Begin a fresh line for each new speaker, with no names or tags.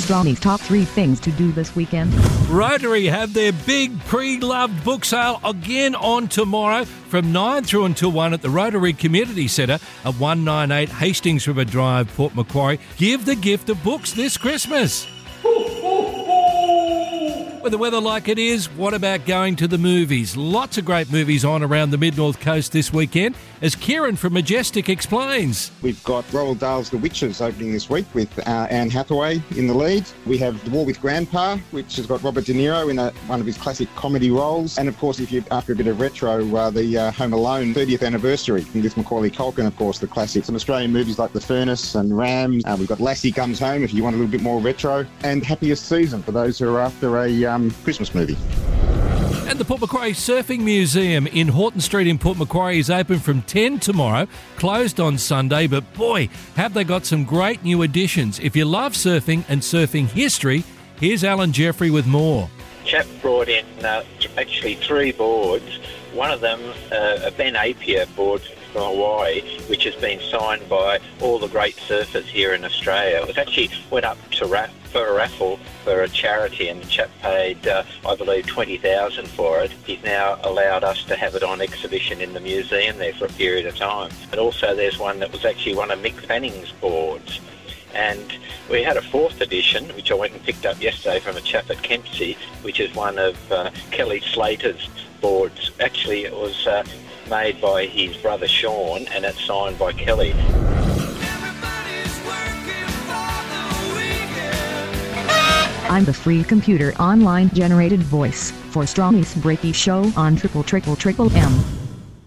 Strawny's top 3 things to do this weekend.
Rotary have their big pre-loved book sale again on tomorrow from 9 through until 1 at the Rotary Community Centre at 198 Hastings River Drive, Port Macquarie. Give the gift of books this Christmas. With the weather like it is, what about going to the movies? Lots of great movies on around the Mid-North Coast this weekend, as Kieran from Majestic explains.
We've got Roald Dahl's The Witches opening this week with Anne Hathaway in the lead. We have The War with Grandpa, which has got Robert De Niro in one of his classic comedy roles. And, of course, if you're after a bit of retro, the Home Alone 30th anniversary with Macaulay Culkin, of course, the classics. Some Australian movies like The Furnace and Rams. We've got Lassie Comes Home if you want a little bit more retro. And Happiest Season for those who are after a Christmas movie.
And the Port Macquarie Surfing Museum in Horton Street in Port Macquarie is open from 10 tomorrow, closed on Sunday, but boy, have they got some great new additions. If you love surfing and surfing history, here's Alan Jeffrey with more.
Chap brought in actually 3 boards. One of them, a Ben Apier board from Hawaii, which has been signed by all the great surfers here in Australia. It was actually went up to for a raffle for a charity, and the chap paid, I believe, $20,000 for it. He's now allowed us to have it on exhibition in the museum there for a period of time. And also there's one that was actually one of Mick Fanning's boards. And we had a 4th edition, which I went and picked up yesterday from a chap at Kempsey, which is one of Kelly Slater's boards. Actually, it was made by his brother Sean, and it's signed by Kelly.
I'm the free computer online generated voice for Strawny's Breaky Show on Triple M.